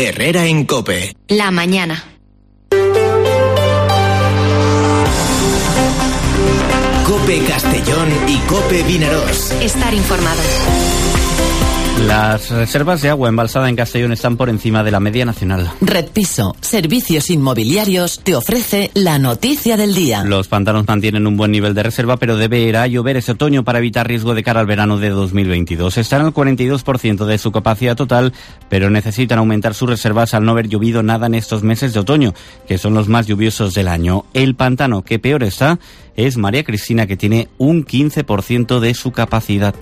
Herrera en COPE. La mañana. COPE Castellón y COPE Vinaròs. Estar informado. Las reservas de agua embalsada en Castellón están por encima de la media nacional. Red Piso, servicios inmobiliarios, te ofrece la noticia del día. Los pantanos mantienen un buen nivel de reserva, pero deberá llover este otoño para evitar riesgo de cara al verano de 2022. Están al 42% de su capacidad total, pero necesitan aumentar sus reservas al no haber llovido nada en estos meses de otoño, que son los más lluviosos del año. El pantano que peor está es María Cristina, que tiene un 15% de su capacidad.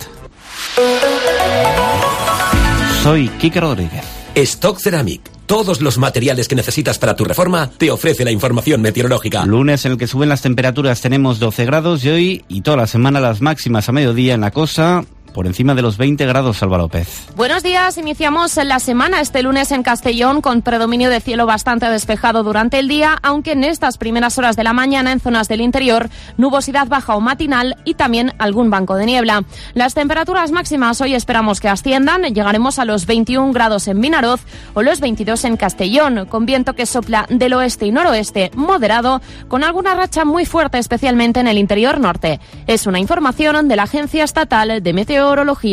Soy Quique Rodríguez. Stock Ceramic. Todos los materiales que necesitas para tu reforma te ofrece la información meteorológica. Lunes en el que suben las temperaturas, tenemos 12 grados y hoy y toda la semana las máximas a mediodía en la costa por encima de los 20 grados, Alba López. Buenos días, iniciamos la semana este lunes en Castellón con predominio de cielo bastante despejado durante el día, aunque en estas primeras horas de la mañana en zonas del interior, nubosidad baja o matinal y también algún banco de niebla. Las temperaturas máximas hoy esperamos que asciendan, llegaremos a los 21 grados en Vinaròs o los 22 en Castellón, con viento que sopla del oeste y noroeste moderado, con alguna racha muy fuerte especialmente en el interior norte. Es una información de la Agencia Estatal de Meteorología.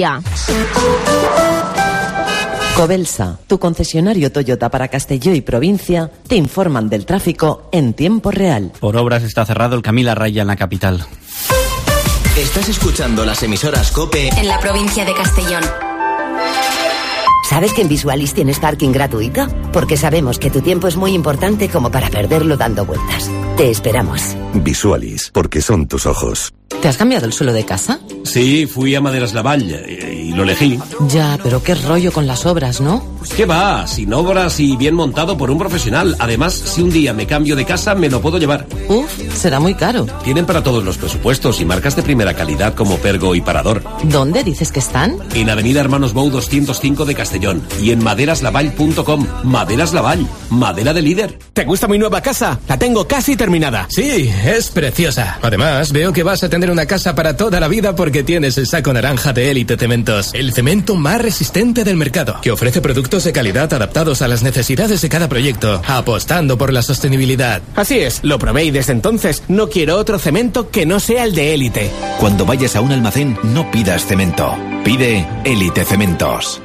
Cobelsa, tu concesionario Toyota para Castelló y provincia, te informan del tráfico en tiempo real. Por obras está cerrado el Camila Raya en la capital. Estás escuchando las emisoras COPE en la provincia de Castellón. ¿Sabes que en Visualis tienes parking gratuito? Porque sabemos que tu tiempo es muy importante como para perderlo dando vueltas. Te esperamos. Visualis, porque son tus ojos. ¿Te has cambiado el suelo de casa? Sí, fui a Maderas Lavall y lo elegí. Ya, pero qué rollo con las obras, ¿no? ¿Qué va? Sin obras y bien montado por un profesional. Además, si un día me cambio de casa, me lo puedo llevar. Uf, será muy caro. Tienen para todos los presupuestos y marcas de primera calidad como Pergo y Parador. ¿Dónde dices que están? En Avenida Hermanos Bou 205 de Castellón y en maderaslavall.com. Maderas Lavall, madera de líder. ¿Te gusta mi nueva casa? La tengo casi terminada. Sí, es preciosa. Además, veo que vas a tener una casa para toda la vida porque tienes el saco naranja de Élite Cementos, el cemento más resistente del mercado, que ofrece productos de calidad adaptados a las necesidades de cada proyecto, apostando por la sostenibilidad. Así es, lo probé y desde entonces no quiero otro cemento que no sea el de Élite. Cuando vayas a un almacén, no pidas cemento, pide Élite Cementos.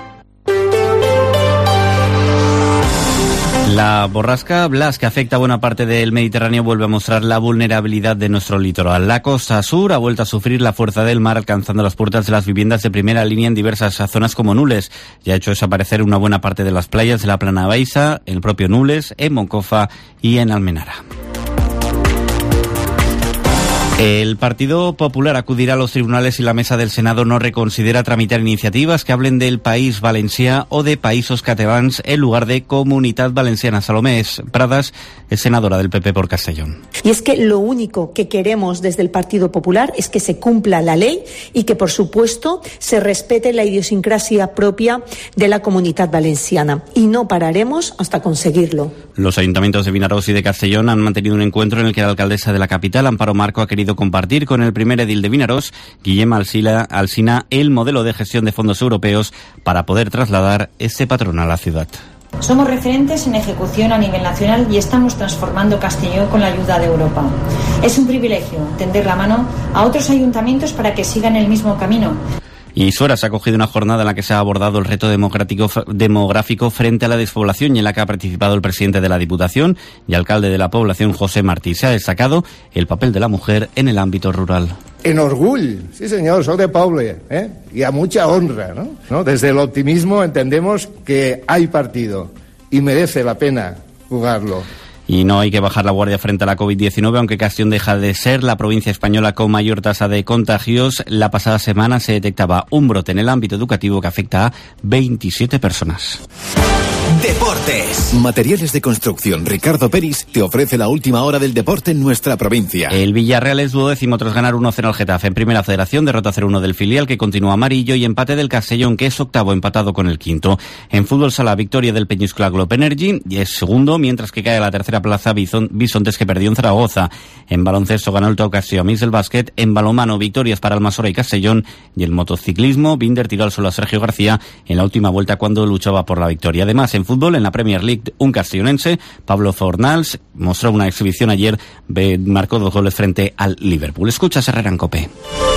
La borrasca Blas, que afecta a buena parte del Mediterráneo, vuelve a mostrar la vulnerabilidad de nuestro litoral. La costa sur ha vuelto a sufrir la fuerza del mar, alcanzando las puertas de las viviendas de primera línea en diversas zonas como Nules. Y ha hecho desaparecer una buena parte de las playas de la Plana Baixa, en el propio Nules, en Moncofa y en Almenara. El Partido Popular acudirá a los tribunales si la Mesa del Senado no reconsidera tramitar iniciativas que hablen del País Valencià o de Països Catalans en lugar de Comunitat Valenciana. Salomé Pradas es senadora del PP por Castellón. Y es que lo único que queremos desde el Partido Popular es que se cumpla la ley y que, por supuesto, se respete la idiosincrasia propia de la Comunitat Valenciana. Y no pararemos hasta conseguirlo. Los ayuntamientos de Vinaròs y de Castellón han mantenido un encuentro en el que la alcaldesa de la capital, Amparo Marco, ha querido compartir con el primer edil de Vinaròs, Guillem Alsina, el modelo de gestión de fondos europeos para poder trasladar este patrón a la ciudad. Somos referentes en ejecución a nivel nacional y estamos transformando Castelló con la ayuda de Europa. Es un privilegio tender la mano a otros ayuntamientos para que sigan el mismo camino. Y Sueras ha acogido una jornada en la que se ha abordado el reto demográfico frente a la despoblación y en la que ha participado el presidente de la Diputación y alcalde de la población, José Martí. Se ha destacado el papel de la mujer en el ámbito rural. En orgull, sí señor, soy de poble, y a mucha honra, ¿no? Desde el optimismo entendemos que hay partido y merece la pena jugarlo. Y no hay que bajar la guardia frente a la COVID-19, aunque Castellón deja de ser la provincia española con mayor tasa de contagios. La pasada semana se detectaba un brote en el ámbito educativo que afecta a 27 personas. Deportes. Materiales de construcción Ricardo Peris te ofrece la última hora del deporte en nuestra provincia. El Villarreal es 12º tras ganar 1-0 al Getafe. En Primera Federación, derrota 0-1 del filial, que continúa amarillo, y empate del Castellón, que es 8º, empatado con el 5º. En fútbol sala, victoria del Peñíscola Globe Energy, y es 2º, mientras que cae a la tercera plaza Bisontes, que perdió en Zaragoza. En baloncesto ganó el Taucasio a Miss del Básquet. En balonmano, victorias para Almasora y Castellón. Y el motociclismo, Binder tiró al suelo a Sergio García en la última vuelta cuando luchaba por la victoria. Además, en fútbol, en la Premier League, un castellonense, Pablo Fornals, mostró una exhibición ayer, marcó 2 goles frente al Liverpool. Escucha Herrera en COPE.